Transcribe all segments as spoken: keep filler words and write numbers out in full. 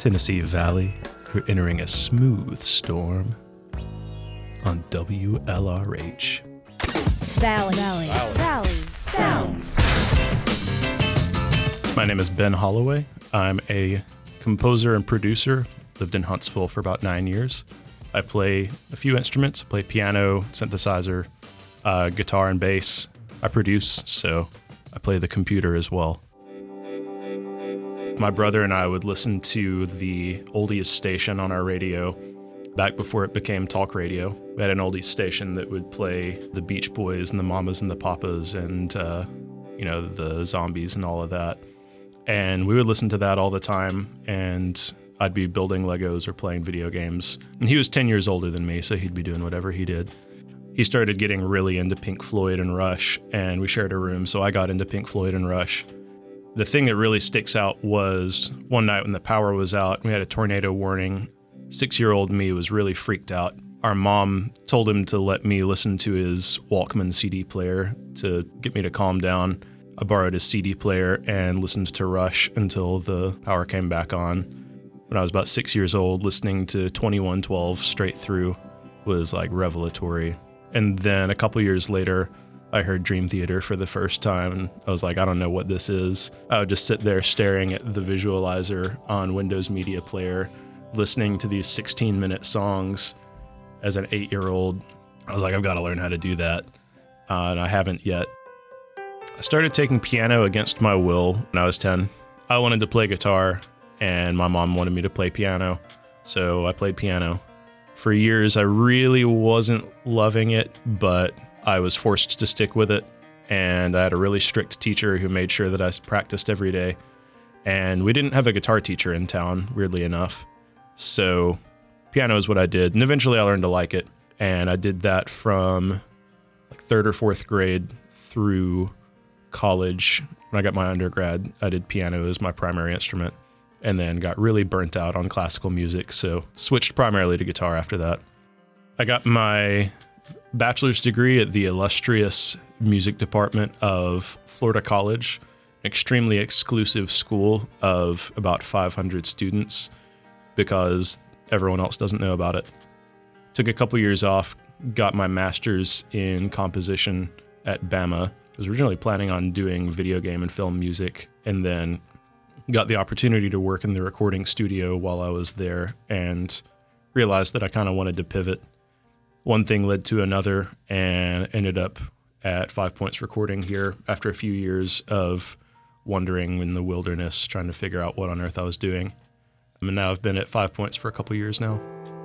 Tennessee Valley, we're entering a smooth storm on W L R H. Valley. Valley. Valley. Valley. Sounds. My name is Ben Holloway. I'm a composer and producer. Lived in Huntsville for about nine years. I play a few instruments. I play piano, synthesizer, uh, guitar, and bass. I produce, so I play the computer as well. My brother and I would listen to the oldies station on our radio back before it became talk radio. We had an oldies station that would play the Beach Boys and the Mamas and the Papas and, uh, you know, the Zombies and all of that. And we would listen to that all the time, and I'd be building Legos or playing video games. And he was ten years older than me, so he'd be doing whatever he did. He started getting really into Pink Floyd and Rush, and we shared a room, so I got into Pink Floyd and Rush. The thing that really sticks out was one night when the power was out, we had a tornado warning. Six-year-old me was really freaked out. Our mom told him to let me listen to his Walkman C D player to get me to calm down. I borrowed his C D player and listened to Rush until the power came back on. When I was about six years old, listening to twenty-one twelve straight through was like revelatory. And then a couple years later, I heard Dream Theater for the first time, and I was like, I don't know what this is. I would just sit there staring at the visualizer on Windows Media Player, listening to these sixteen-minute songs as an eight-year-old. I was like, I've got to learn how to do that, uh, and I haven't yet. I started taking piano against my will when I was ten. I wanted to play guitar, and my mom wanted me to play piano, so I played piano. For years, I really wasn't loving it, but I was forced to stick with it, and I had a really strict teacher who made sure that I practiced every day. And we didn't have a guitar teacher in town, weirdly enough, so piano is what I did, and eventually I learned to like it. And I did that from like third or fourth grade through college. When I got my undergrad, I did piano as my primary instrument, and then got really burnt out on classical music, so switched primarily to guitar after that. I got my bachelor's degree at the illustrious music department of Florida College, an extremely exclusive school of about five hundred students because everyone else doesn't know about it. Took a couple years off, got my master's in composition at Bama. I was originally planning on doing video game and film music, and then got the opportunity to work in the recording studio while I was there and realized that I kind of wanted to pivot. One thing led to another, and ended up at Five Points Recording here after a few years of wandering in the wilderness, trying to figure out what on earth I was doing. And now I've been at Five Points for a couple years now.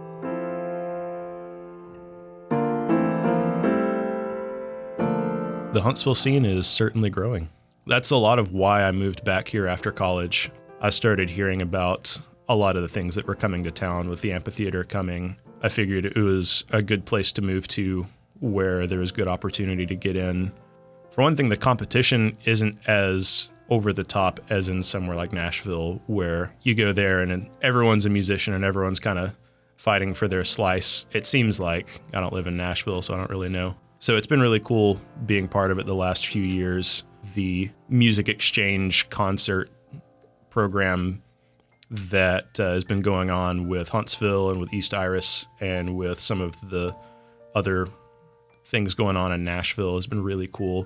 The Huntsville scene is certainly growing. That's a lot of why I moved back here after college. I started hearing about a lot of the things that were coming to town with the amphitheater coming. I figured it was a good place to move to where there was good opportunity to get in. For one thing, the competition isn't as over the top as in somewhere like Nashville, where you go there and everyone's a musician and everyone's kind of fighting for their slice. It seems like. I don't live in Nashville, so I don't really know. So it's been really cool being part of it the last few years. The music exchange concert program that uh, has been going on with Huntsville and with East Iris and with some of the other things going on in Nashville has been really cool.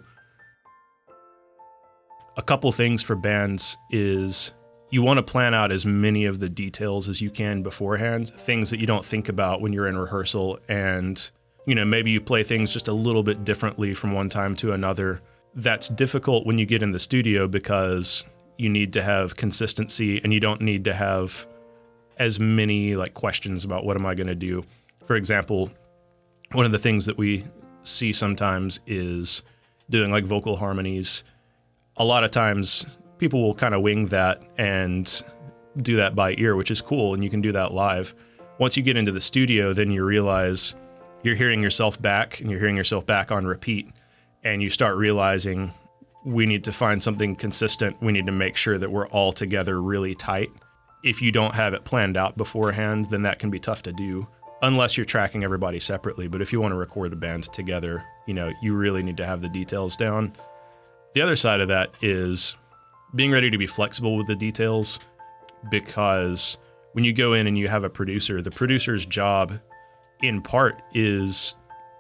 A couple things for bands is you want to plan out as many of the details as you can beforehand, things that you don't think about when you're in rehearsal, and you know, maybe you play things just a little bit differently from one time to another. That's difficult when you get in the studio because you need to have consistency and you don't need to have as many like questions about what am I going to do. For example, one of the things that we see sometimes is doing like vocal harmonies. A lot of times people will kind of wing that and do that by ear, which is cool, and you can do that live. Once you get into the studio, then you realize you're hearing yourself back and you're hearing yourself back on repeat, and you start realizing we need to find something consistent. We need to make sure that we're all together really tight. If you don't have it planned out beforehand, then that can be tough to do, unless you're tracking everybody separately. But if you want to record a band together, you know, you really need to have the details down. The other side of that is being ready to be flexible with the details, because when you go in and you have a producer, the producer's job in part is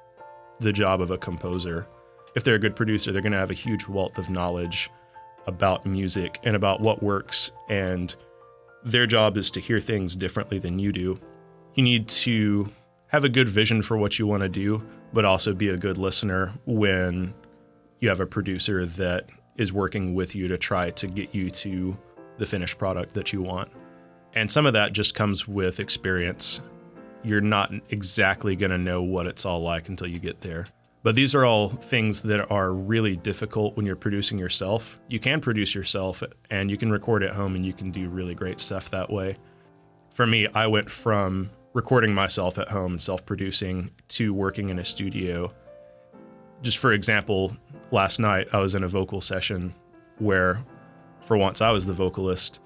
the job of a composer. If they're a good producer, they're going to have a huge wealth of knowledge about music and about what works, and their job is to hear things differently than you do. You need to have a good vision for what you want to do, but also be a good listener when you have a producer that is working with you to try to get you to the finished product that you want. And some of that just comes with experience. You're not exactly going to know what it's all like until you get there. But these are all things that are really difficult when you're producing yourself. You can produce yourself and you can record at home and you can do really great stuff that way. For me, I went from recording myself at home and self-producing to working in a studio. Just for example, last night I was in a vocal session where for once I was the vocalist,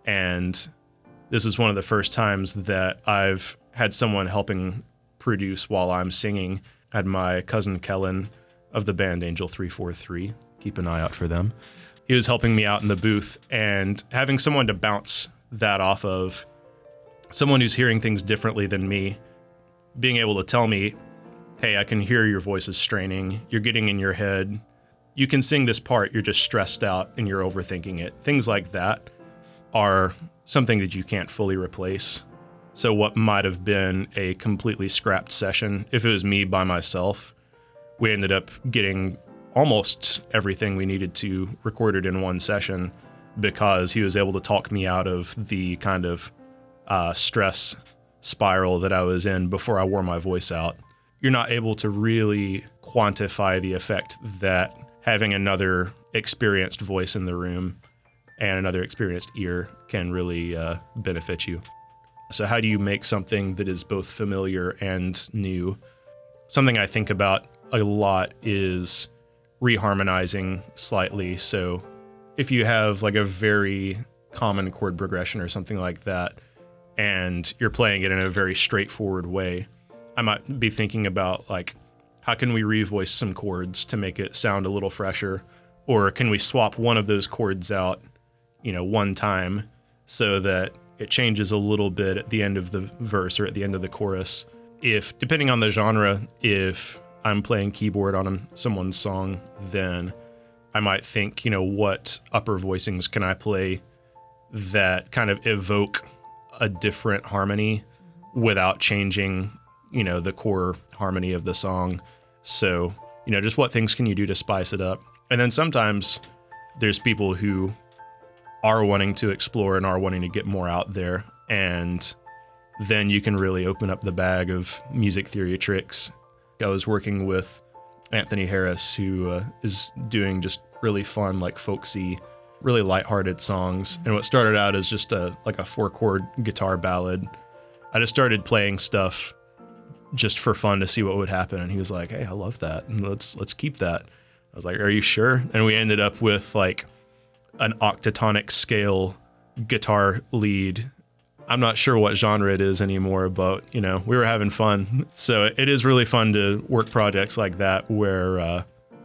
and this is one of the first times that I've had someone helping produce while I'm singing. I had my cousin Kellen of the band Angel three four three. Keep an eye out for them. He was helping me out in the booth, and having someone to bounce that off of, someone who's hearing things differently than me, being able to tell me, hey, I can hear your voice is straining, you're getting in your head, you can sing this part, you're just stressed out and you're overthinking it. Things like that are something that you can't fully replace. So what might have been a completely scrapped session, if it was me by myself, we ended up getting almost everything we needed to recorded in one session because he was able to talk me out of the kind of uh, stress spiral that I was in before I wore my voice out. You're not able to really quantify the effect that having another experienced voice in the room and another experienced ear can really uh, benefit you. So how do you make something that is both familiar and new? Something I think about a lot is reharmonizing slightly. So if you have like a very common chord progression or something like that, and you're playing it in a very straightforward way, I might be thinking about like, how can we revoice some chords to make it sound a little fresher? Or can we swap one of those chords out, you know, one time so that it changes a little bit at the end of the verse or at the end of the chorus? If, depending on the genre, if I'm playing keyboard on someone's song, then I might think, you know, what upper voicings can I play that kind of evoke a different harmony without changing, you know, the core harmony of the song. So, you know, just what things can you do to spice it up? And then sometimes there's people who are wanting to explore and are wanting to get more out there, and then you can really open up the bag of music theory tricks. I was working with Anthony Harris, who uh, is doing just really fun, like folksy, really lighthearted songs. And what started out as just a like a four-chord guitar ballad, I just started playing stuff just for fun to see what would happen. And he was like, hey, I love that. And let's let's keep that. I was like, are you sure? And we ended up with like an octatonic scale guitar lead. I'm not sure what genre it is anymore, but you know, we were having fun. So it is really fun to work projects like that where uh,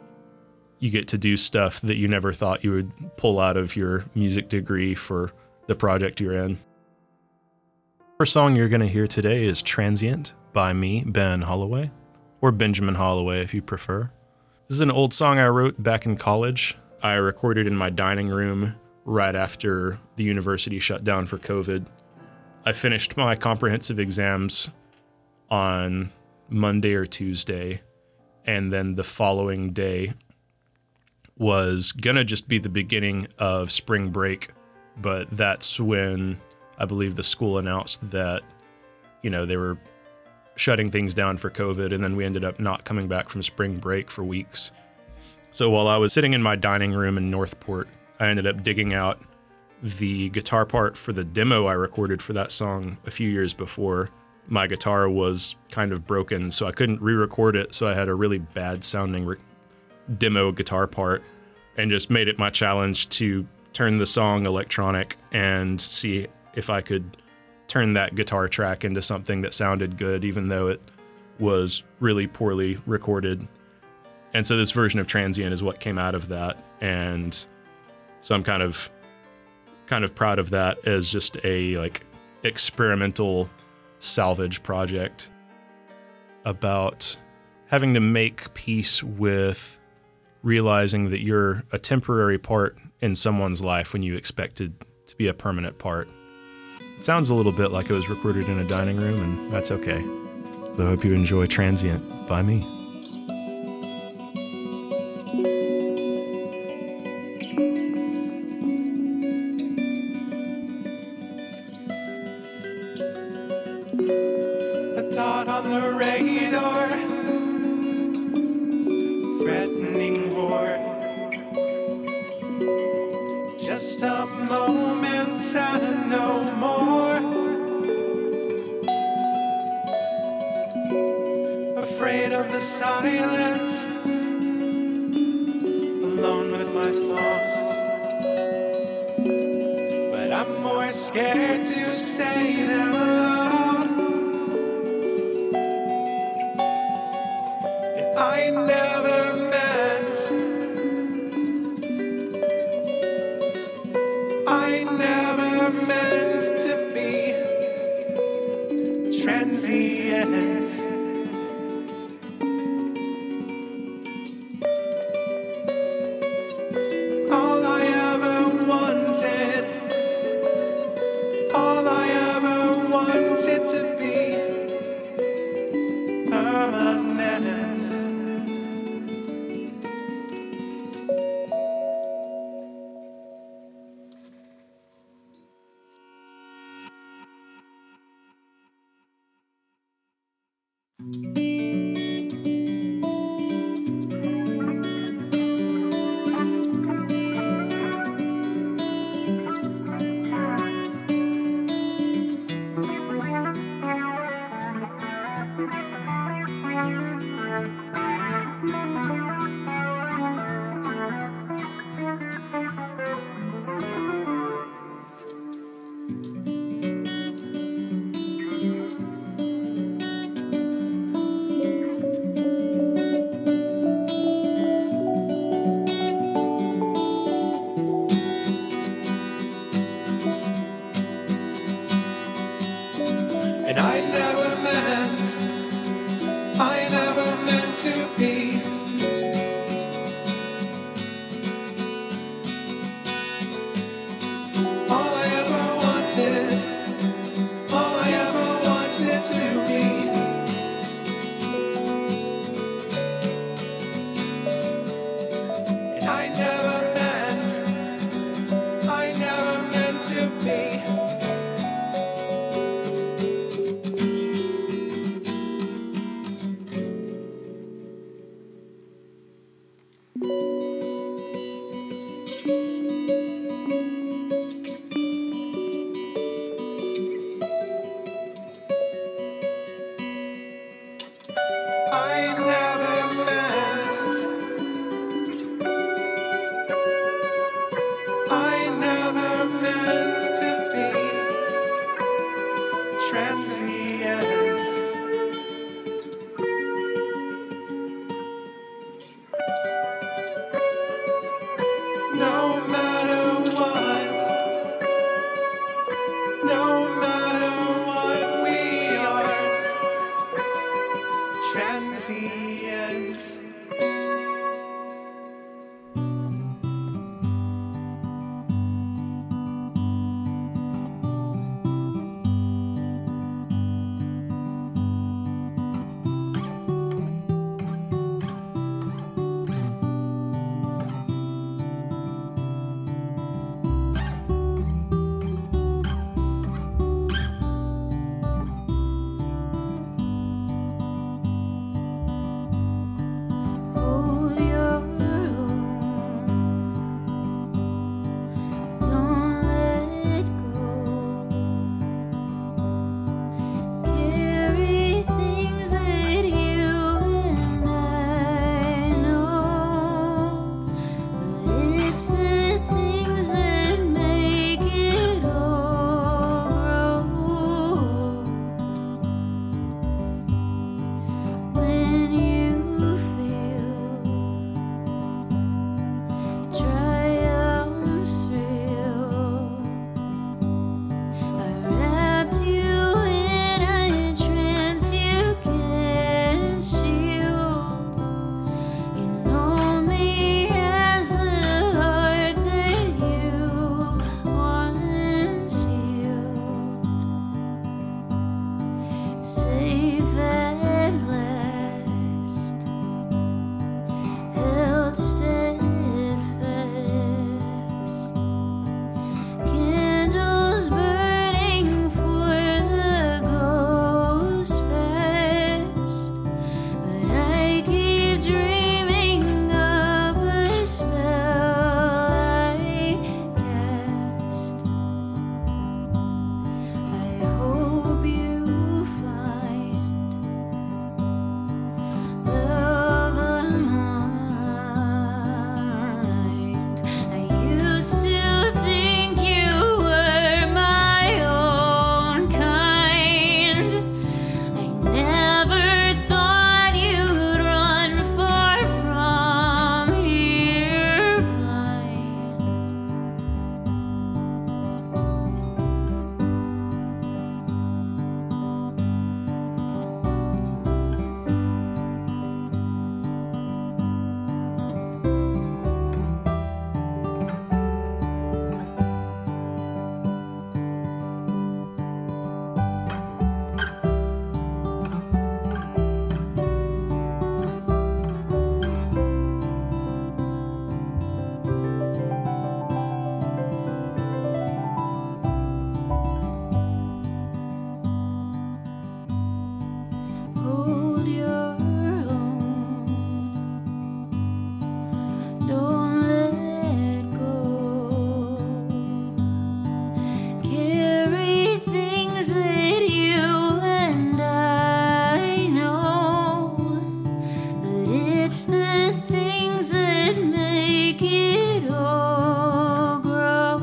you get to do stuff that you never thought you would pull out of your music degree for the project you're in. The first song you're going to hear today is Transient by me, Ben Holloway, or Benjamin Holloway if you prefer. This is an old song I wrote back in college. I recorded in my dining room right after the university shut down for COVID. I finished my comprehensive exams on Monday or Tuesday, and then the following day was gonna just be the beginning of spring break, but that's when I believe the school announced that, you know, they were shutting things down for COVID, and then we ended up not coming back from spring break for weeks. So while I was sitting in my dining room in Northport, I ended up digging out the guitar part for the demo I recorded for that song a few years before. My guitar was kind of broken, so I couldn't re-record it, so I had a really bad sounding re- demo guitar part, and just made it my challenge to turn the song electronic and see if I could turn that guitar track into something that sounded good, even though it was really poorly recorded. And so this version of Transient is what came out of that, and so I'm kind of kind of proud of that as just a like experimental salvage project about having to make peace with realizing that you're a temporary part in someone's life when you expected to be a permanent part. It sounds a little bit like it was recorded in a dining room, and that's okay. So I hope you enjoy Transient by me. A dot on the radar, threatening war. Just a moment and no more. Afraid of the silence, alone with my thoughts. But I'm more scared to say them aloud. And I never meant, I never meant to be transient. All I ever wanted, all I ever wanted to be permanent. And I never meant, I never meant to be all I ever wanted, all I ever wanted to be. And I never meant, I never meant to be. I never meant, I never meant to be transient. No matter what, no matter what, we are transient. What's the things that make it all grow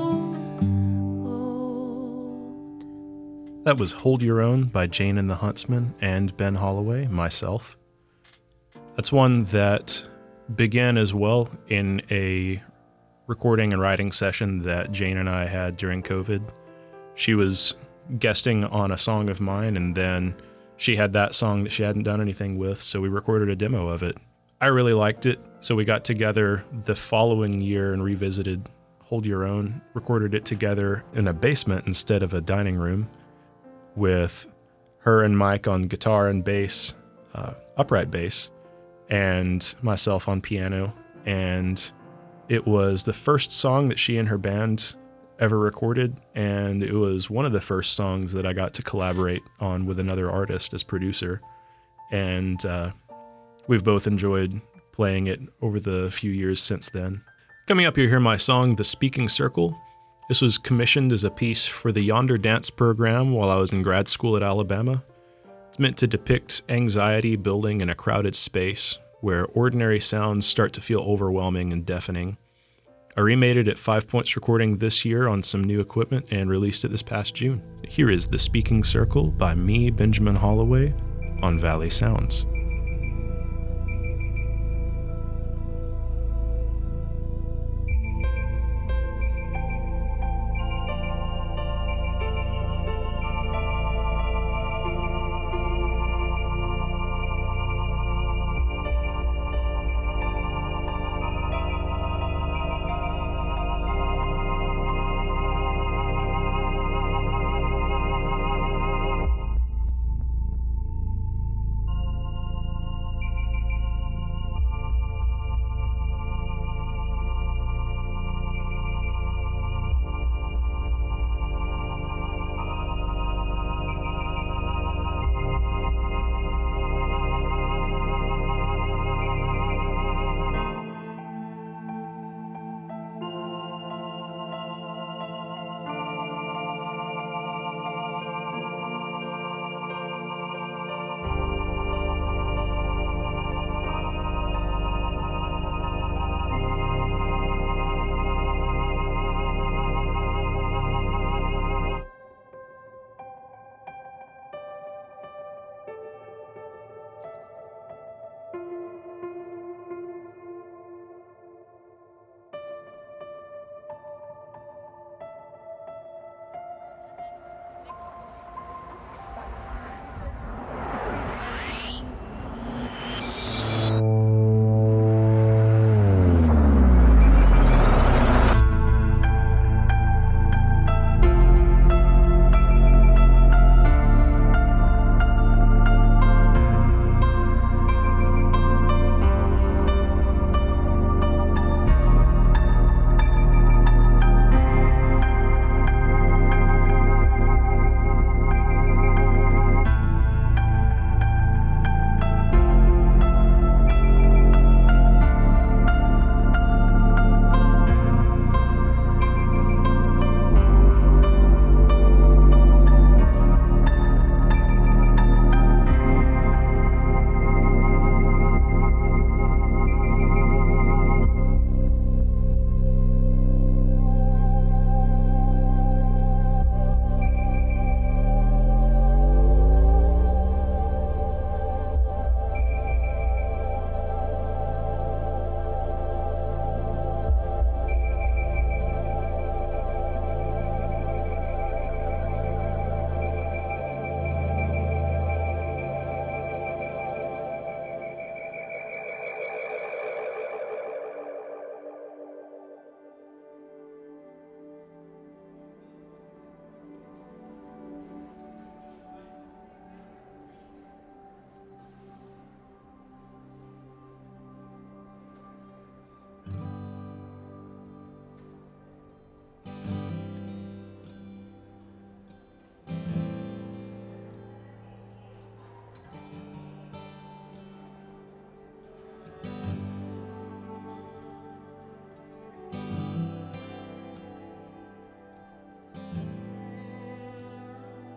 old? That was Hold Your Own by Jane and the Huntsman and Ben Holloway, myself. That's one that began as well in a recording and writing session that Jane and I had during COVID. She was guesting on a song of mine, and then she had that song that she hadn't done anything with, so we recorded a demo of it. I really liked it, so we got together the following year and revisited Hold Your Own, recorded it together in a basement instead of a dining room, with her and Mike on guitar and bass, uh, upright bass, and myself on piano. And it was the first song that she and her band ever recorded, and it was one of the first songs that I got to collaborate on with another artist as producer. And uh, we've both enjoyed playing it over the few years since then. Coming up, you hear my song, The Speaking Circle. This was commissioned as a piece for the Yonder Dance program while I was in grad school at Alabama. It's meant to depict anxiety building in a crowded space where ordinary sounds start to feel overwhelming and deafening. I remade it at Five Points Recording this year on some new equipment and released it this past June. Here is The Speaking Circle by me, Benjamin Holloway, on Valley Sounds.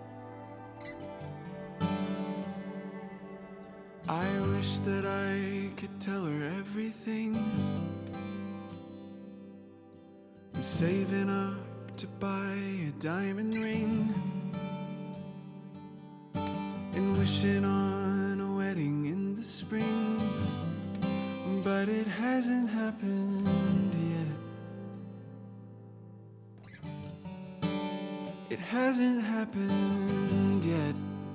I wish that I could tell her everything. I'm saving up to buy a diamond ring and wishing on a wedding in the spring, but it hasn't happened yet. It hasn't happened yet.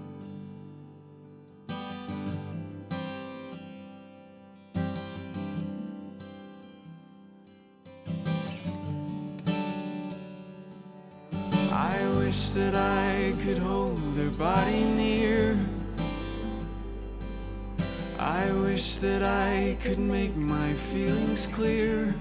I wish that I could hold her body near. I wish that I could make my feelings clear.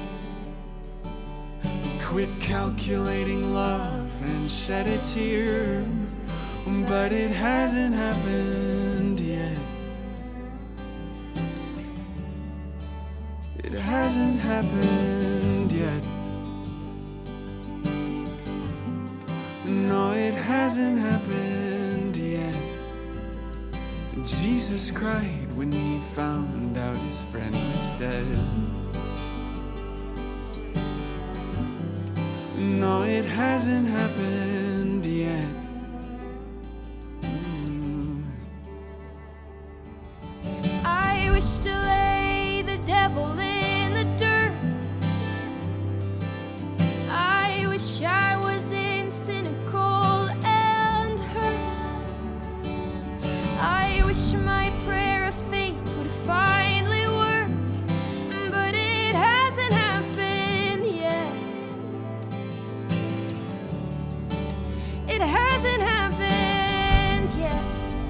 Quit calculating love and shed a tear, but it hasn't happened yet. It hasn't happened yet. No, it hasn't happened yet. Jesus cried when he found out his friend was dead. No, it hasn't happened yet. Mm. I wish to lay the devil in the dirt. I wish I was cynical and hurt. I wish my prayer of faith would finally work, but it hasn't happened yet. It hasn't happened yet.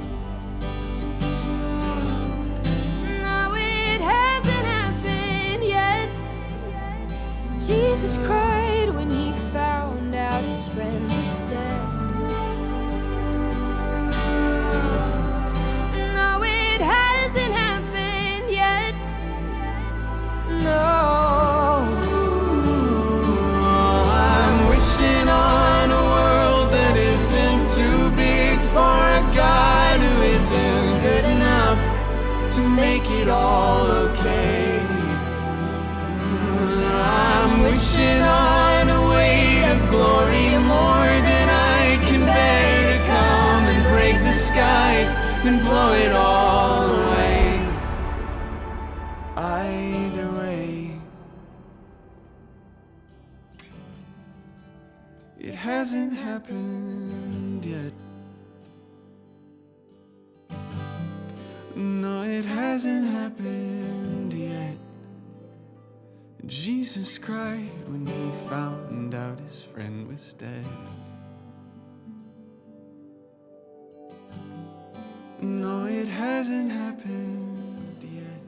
No, it hasn't happened yet. Jesus cried when he found out his friend was dead. No, it hasn't happened yet. No. I'm wishing on a world that isn't too big for a God who isn't good enough to make it all okay. I'm wishing on a weight of glory more than I can bear to come and break the skies and blow it all away. Either way, it hasn't happened yet. No, it hasn't happened yet. Jesus cried when he found out his friend was dead. No, it hasn't happened yet.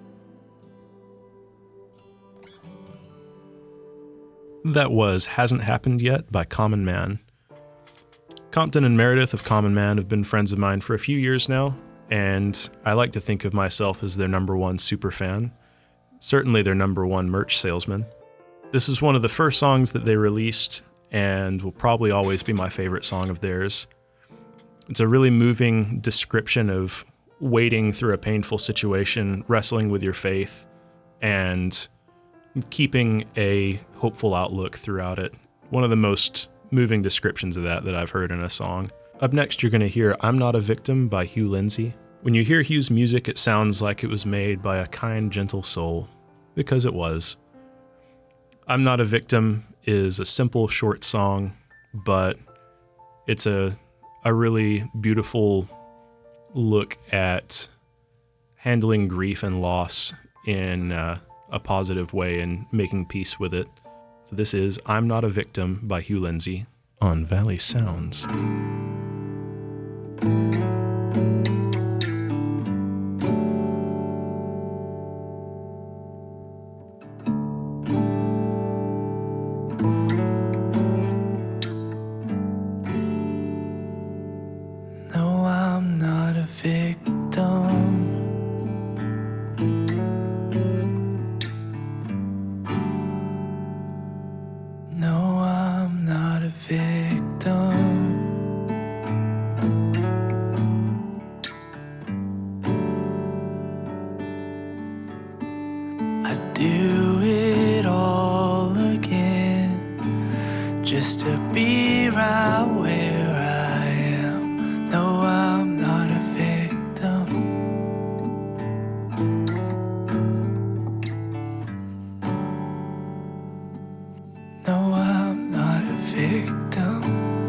That was Hasn't Happened Yet by Common Man. Compton and Meredith of Common Man have been friends of mine for a few years now, and I like to think of myself as their number one super fan. Certainly their number one merch salesman. This is one of the first songs that they released and will probably always be my favorite song of theirs. It's a really moving description of wading through a painful situation, wrestling with your faith, and keeping a hopeful outlook throughout it. One of the most moving descriptions of that that I've heard in a song. Up next, you're going to hear I'm Not a Victim by Hugh Lindsey. When you hear Hugh's music, it sounds like it was made by a kind, gentle soul, because it was. I'm Not a Victim is a simple, short song, but it's a a really beautiful look at handling grief and loss in uh, a positive way and making peace with it. So this is I'm Not a Victim by Hugh Lindsey on Valley Sounds. No, I'm not a victim. I'd do it all again, just to be right where I am. No, I'm not a victim. No, I'm not a victim.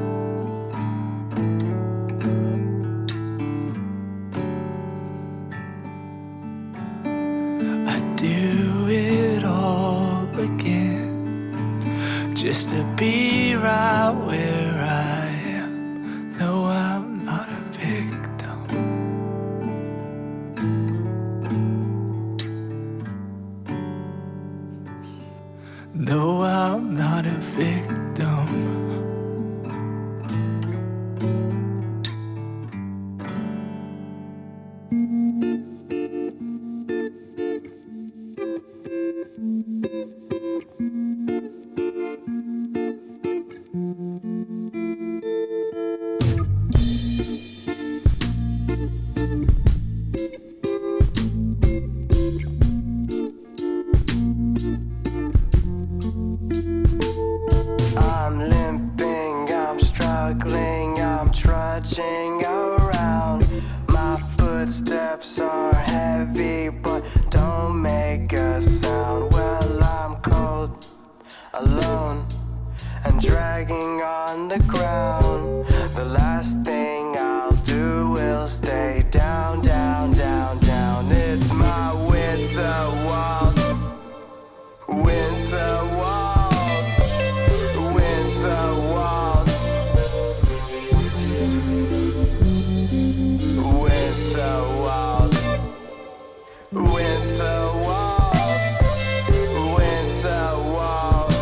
I'd do it all again, just to be right where I am. No, I'm not a victim. No, I'm not a victim. I'm limping, I'm struggling, I'm trudging around. My footsteps are heavy, but don't make a sound. Well, I'm cold, alone, and dragging on the ground. The last thing I'll do will stay down, down, down, down. It's my winter waltz, winter waltz. Winter waltz, winter waltz, winter waltz, winter waltz.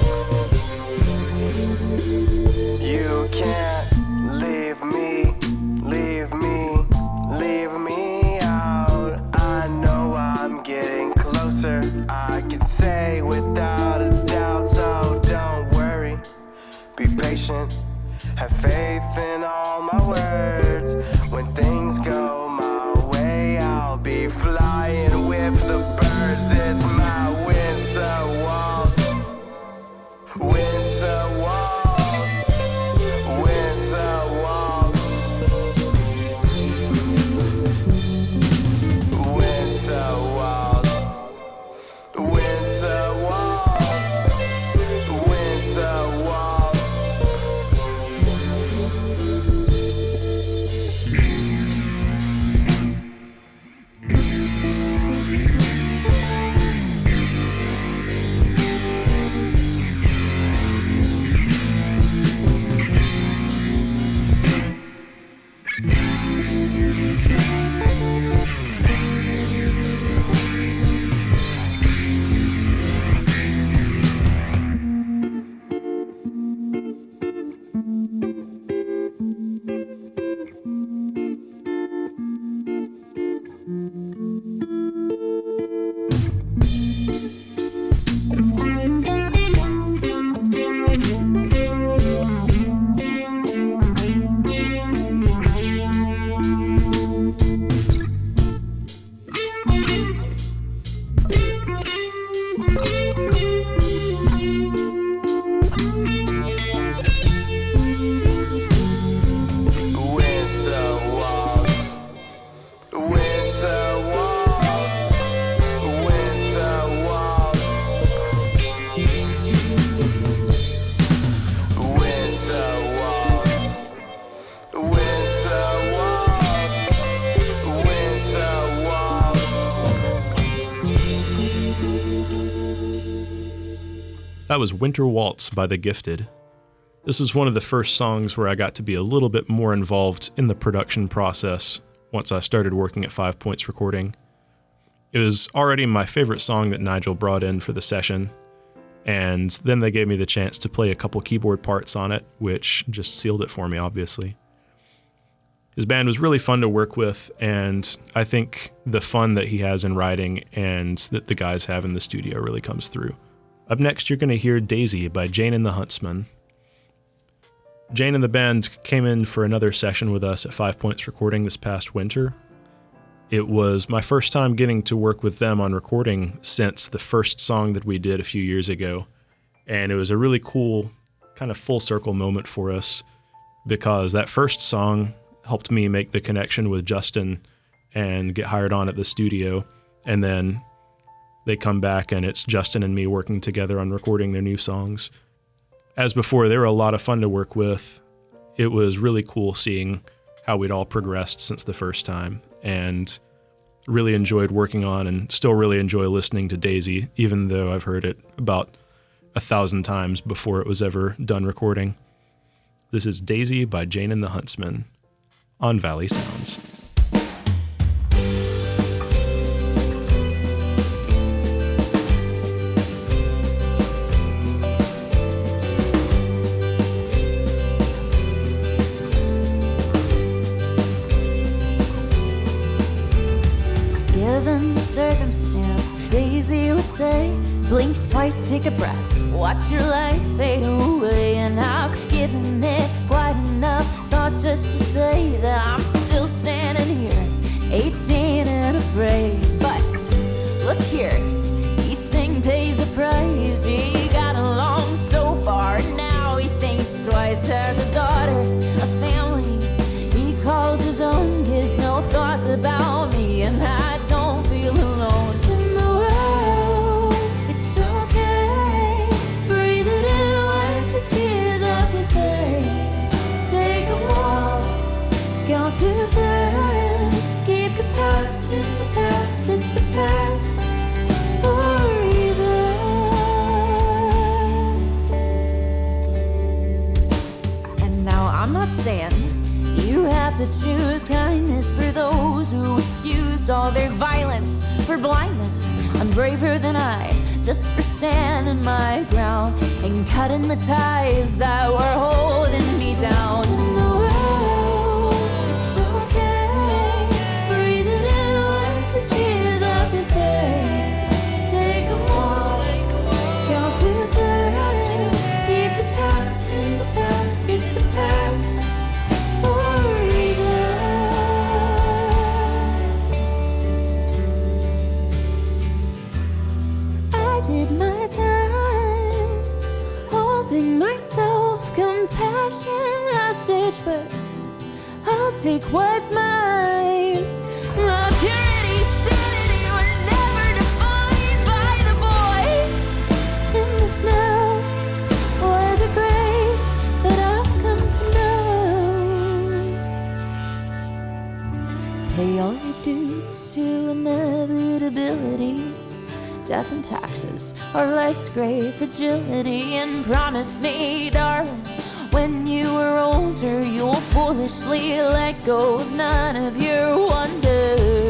You can't leave me, leave me, leave me out. I know I'm getting closer, I can say without a doubt. So don't worry, be patient, have faith in all my words. When things go my way, I'll be flying with the birds. It's my winter waltz, winter waltz, winter waltz, winter waltz, winter waltz, winter waltz. That was Winter Waltz by The Gifted. This was one of the first songs where I got to be a little bit more involved in the production process once I started working at Five Points Recording. It was already my favorite song that Nigel brought in for the session, and then they gave me the chance to play a couple keyboard parts on it, which just sealed it for me, obviously. His band was really fun to work with, and I think the fun that he has in writing and that the guys have in the studio really comes through. Up next, you're going to hear Daisy by Jane and the Huntsman. Jane and the band came in for another session with us at Five Points Recording this past winter. It was my first time getting to work with them on recording since the first song that we did a few years ago. And it was a really cool kind of full circle moment for us because that first song helped me make the connection with Justin and get hired on at the studio. And then they come back and it's Justin and me working together on recording their new songs. As before, they were a lot of fun to work with. It was really cool seeing how we'd all progressed since the first time, and really enjoyed working on and still really enjoy listening to Daisy, even though I've heard it about a thousand times before it was ever done recording. This is Daisy by Jane and the Huntsman on Valley Sounds. Given the circumstance, Daisy would say, blink twice, take a breath, watch your life fade away. And I've given it quite enough thought just to say that I'm still standing here, eighteen and afraid. But look here, each thing pays a price. He got along so far, now he thinks twice. Has a daughter, a family he calls his own, gives no thoughts about me, and I don't feel alone in the world. It's okay, breathe it in, wipe the tears off your face. Take a walk, count to ten, keep the past in the past, it's the past for a reason. And now I'm not saying you have to choose kindness for those who excused all their violence for blindness. I'm braver than I, just for standing my ground and cutting the ties that were holding me down. In the world, it's okay, breathe it in, wipe the tears off your face. Take a walk, count to ten, keep the past in the past, it's the past for a reason. I did my time, holding my self-compassion hostage, but I'll take what's mine. My purity, sanity were never defined by the boy in the snow or the grace that I've come to know. Pay all your dues to inevitability, death and taxes are life's great fragility. And promise me, darling, when you are older, you'll foolishly let go of none of your wonders.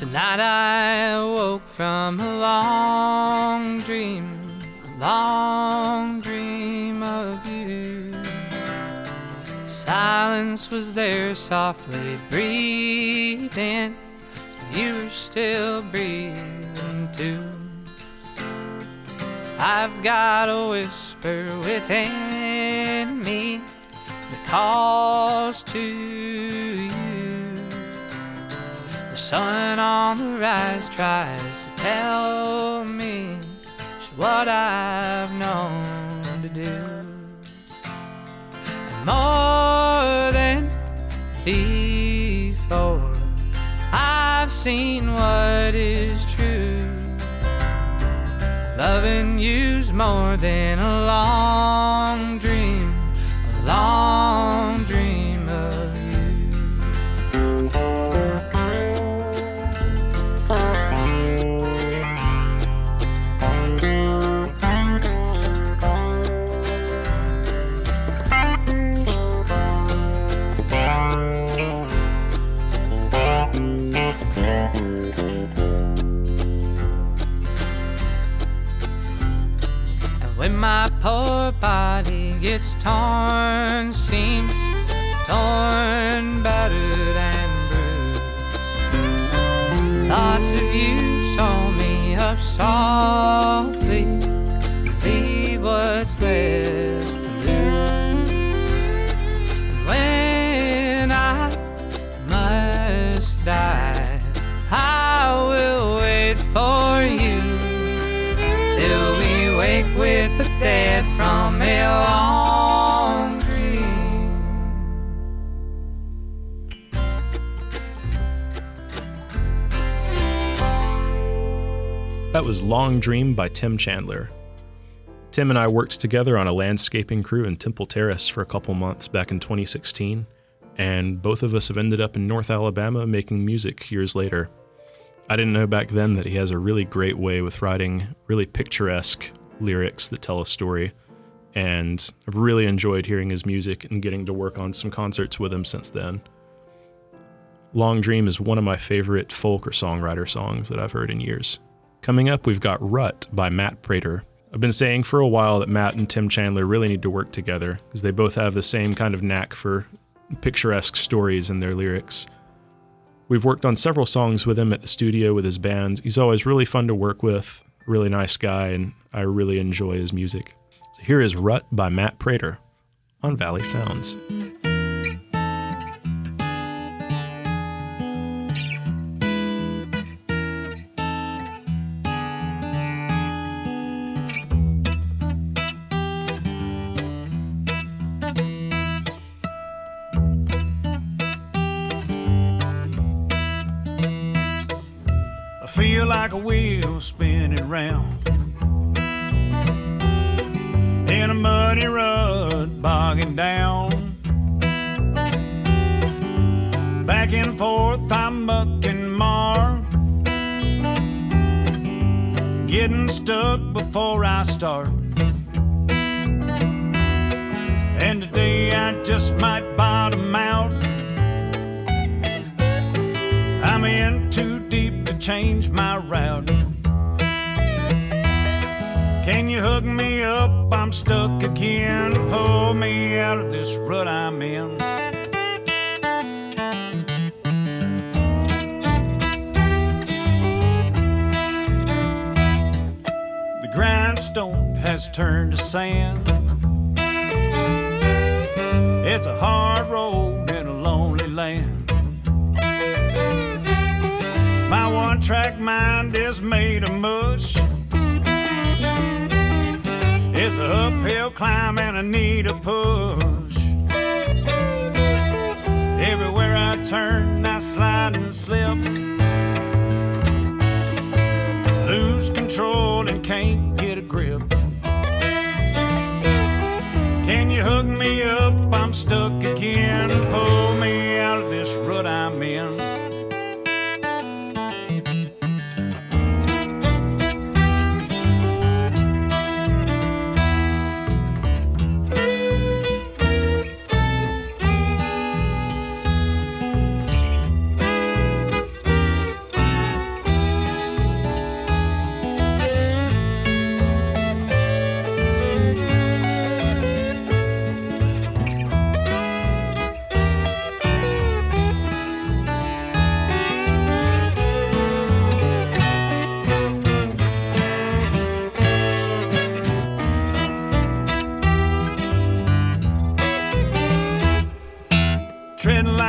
Tonight I awoke from a long dream, a long dream of you. Silence was there softly breathing, you were still breathing too. I've got a whisper within me that calls to you. The sun on the rise tries to tell me just what I've known to do. And more than before, I've seen what is true. Loving you's more than a long dream, a long dream of you. When my poor body gets torn, seems torn, battered and bruised, thoughts of you sew me up softly, leave what's left to lose. When I must die, I will wait for you till we wake with the dead from a long dream. That was Long Dream by Tim Chandler. Tim and I worked together on a landscaping crew in Temple Terrace for a couple months back in twenty sixteen, and both of us have ended up in North Alabama making music years later. I didn't know back then that he has a really great way with writing really picturesque lyrics that tell a story, and I've really enjoyed hearing his music and getting to work on some concerts with him since then. Long Dream is one of my favorite folk or songwriter songs that I've heard in years. Coming up, we've got Rut by Matt Prater. I've been saying for a while that Matt and Tim Chandler really need to work together because they both have the same kind of knack for picturesque stories in their lyrics. We've worked on several songs with him at the studio with his band. He's always really fun to work with, really nice guy, and I really enjoy his music. So here is Rut by Matt Prater on Valley Sounds. I feel like a wheel spinning round in a muddy rut, bogging down. Back and forth, I'm mucking mar, getting stuck before I start. And today I just might bottom out. I'm in too deep to change my route. Can you hook me up? I'm stuck again. Pull me out of this rut I'm in. The grindstone has turned to sand. It's a hard road in a lonely land. My one-track mind is made of mush. It's an uphill climb and I need a push. Everywhere I turn, I slide and slip, lose control and can't get a grip. Can you hook me up? I'm stuck again. Pull me out of this rut I'm in.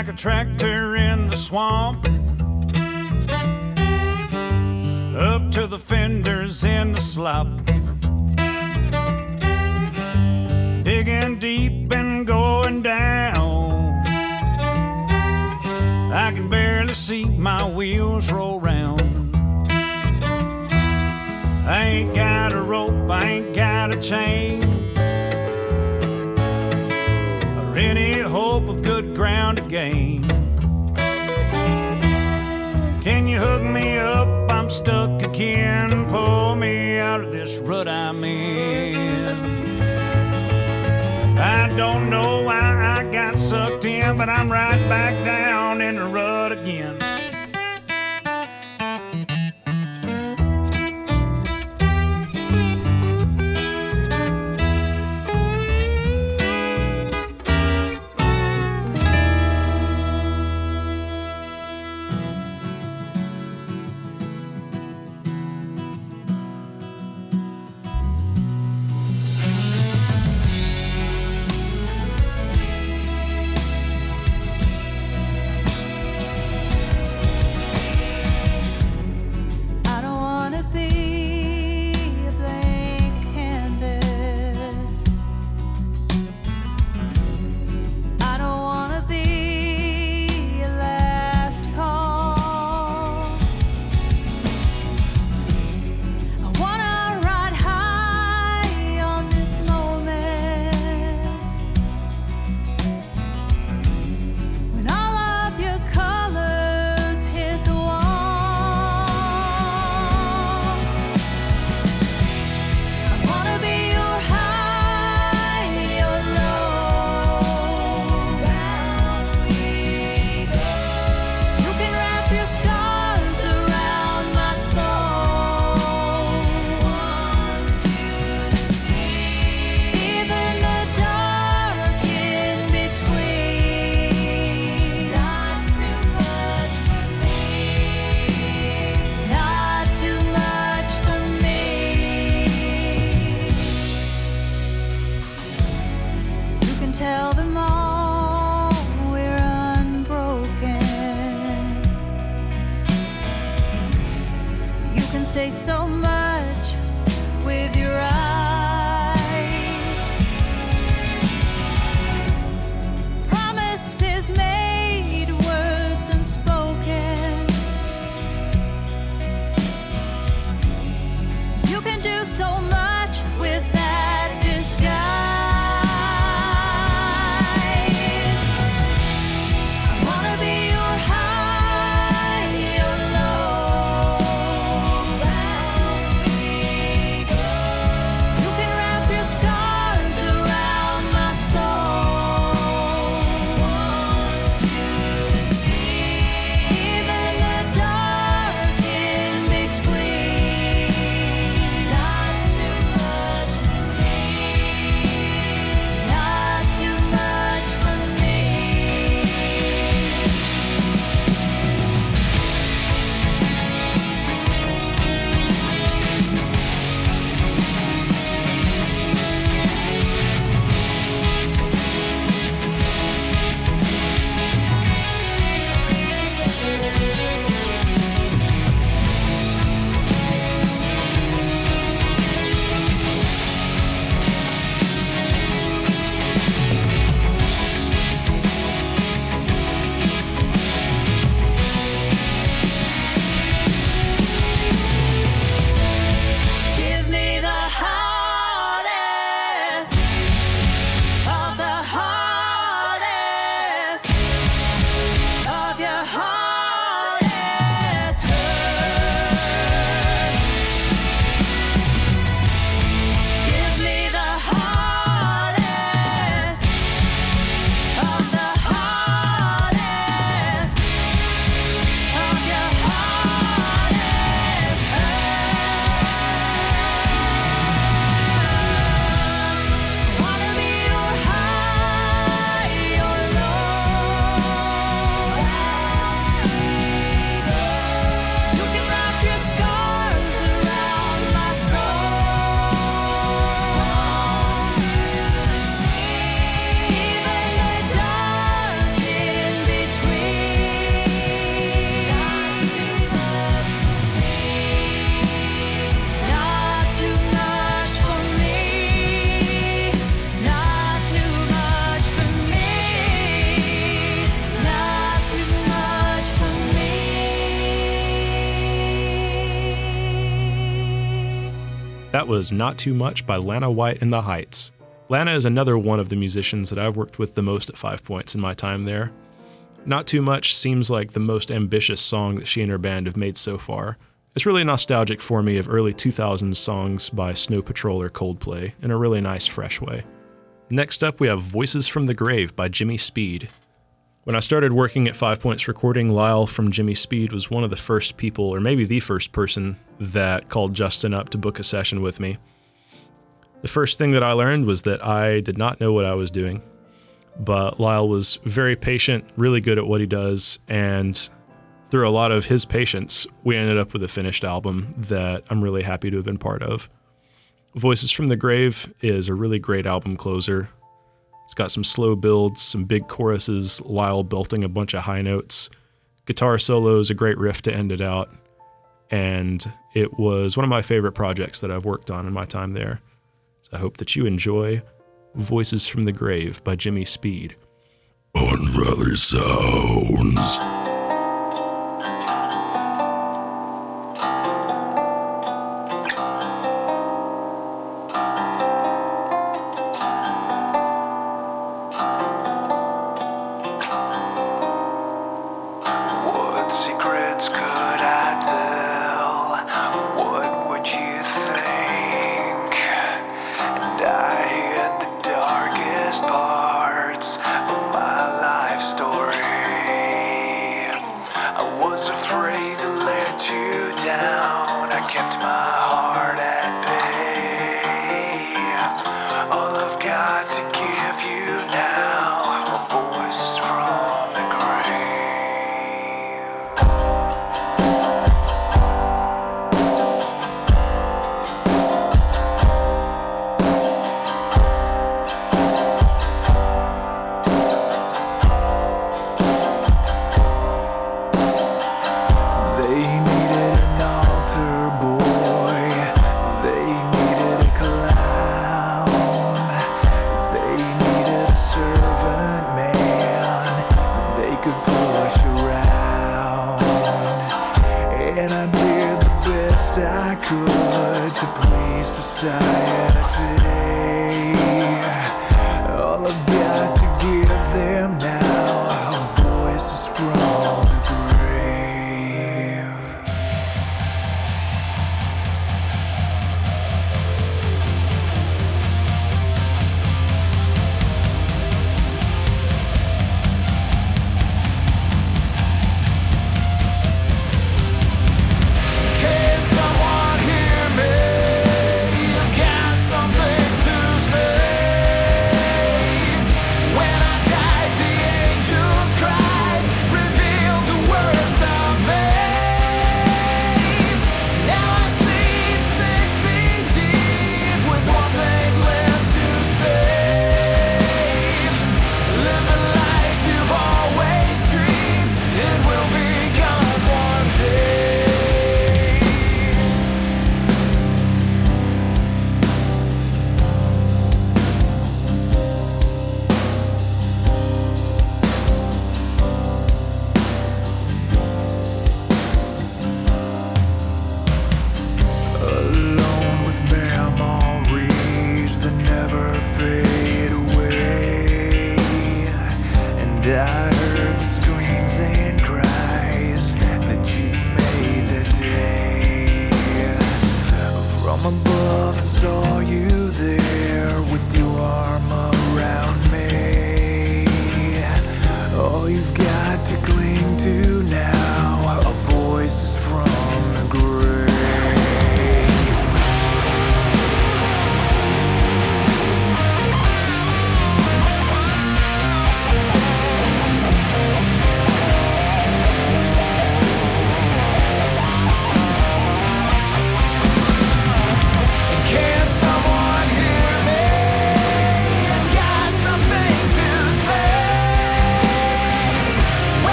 like a tractor in the swamp, up to the fenders in the slop, digging deep and going down. I can barely see my wheels roll round. I ain't got a rope, I ain't got a chain, or any hope of good ground to gain. Can you hook me up? I'm stuck again. Pull me out of this rut I'm in. I don't know why I got sucked in, but I'm right back down in the rut again. That was Not Too Much by Lana White and the Heights. Lana is another one of the musicians that I've worked with the most at Five Points in my time there. Not Too Much seems like the most ambitious song that she and her band have made so far. It's really nostalgic for me of early two thousands songs by Snow Patrol or Coldplay in a really nice, fresh way. Next up, we have Voices from the Grave by Jimmy Speed. When I started working at Five Points Recording, Lyle from Jimmy Speed was one of the first people, or maybe the first person, that called Justin up to book a session with me. The first thing that I learned was that I did not know what I was doing, but Lyle was very patient, really good at what he does, and through a lot of his patience, we ended up with a finished album that I'm really happy to have been part of. Voices from the Grave is a really great album closer. It's got some slow builds, some big choruses, Lyle belting a bunch of high notes, guitar solos, a great riff to end it out, and it was one of my favorite projects that I've worked on in my time there. So I hope that you enjoy Voices from the Grave by Jimmy Speed on Valley Sounds.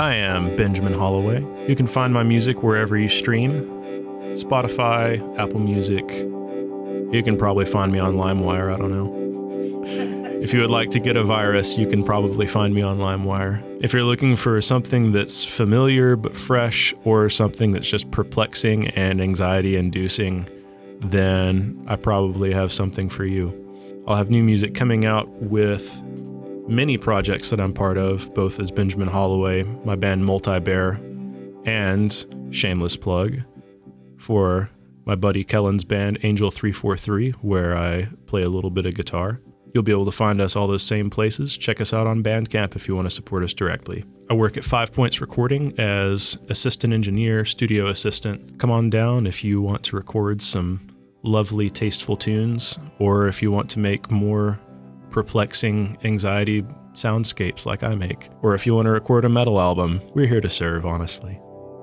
I am Benjamin Holloway. You can find my music wherever you stream. Spotify, Apple Music. You can probably find me on LimeWire, I don't know. If you would like to get a virus, you can probably find me on LimeWire. If you're looking for something that's familiar but fresh, or something that's just perplexing and anxiety-inducing, then I probably have something for you. I'll have new music coming out with many projects that I'm part of, both as Benjamin Holloway, my band Multi-Bear, and shameless plug for my buddy Kellen's band Angel three four three, where I play a little bit of guitar. You'll be able to find us all those same places. Check us out on Bandcamp if you want to support us directly. I work at Five Points Recording as assistant engineer, studio assistant. Come on down if you want to record some lovely, tasteful tunes, or if you want to make more perplexing anxiety soundscapes like I make, or if you want to record a metal album. We're here to serve, honestly.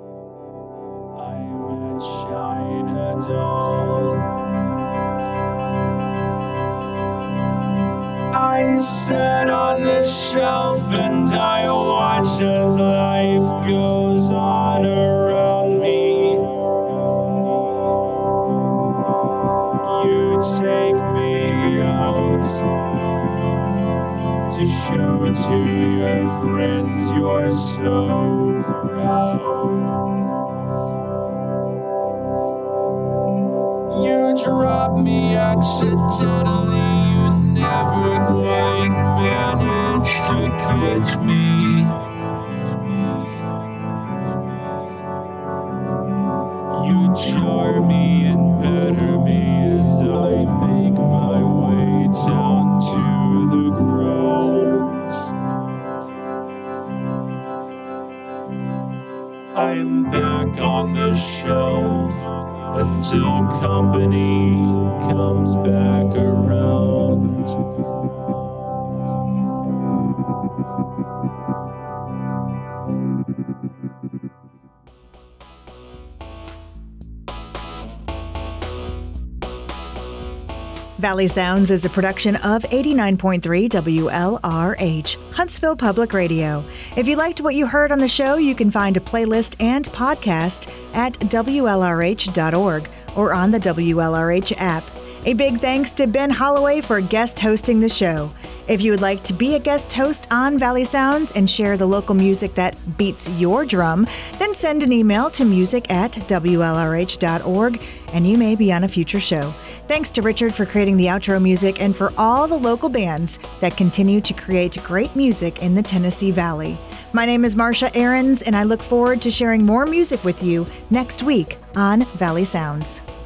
I'm at Chinatown. I sit on the shelf and I watch as life goes on around me. You take me out to show to your friends you're so proud. You drop me accidentally, you never quite managed to catch me. You jar me and better me as I make my way down to the ground. I'm back on the shelf until company comes back around. Valley Sounds is a production of eighty-nine point three W L R H, Huntsville Public Radio. If you liked what you heard on the show, you can find a playlist and podcast at W L R H dot org or on the W L R H app. A big thanks to Ben Holloway for guest hosting the show. If you would like to be a guest host on Valley Sounds and share the local music that beats your drum, then send an email to music at W L R H dot org and you may be on a future show. Thanks to Richard for creating the outro music and for all the local bands that continue to create great music in the Tennessee Valley. My name is Marsha Ahrens, and I look forward to sharing more music with you next week on Valley Sounds.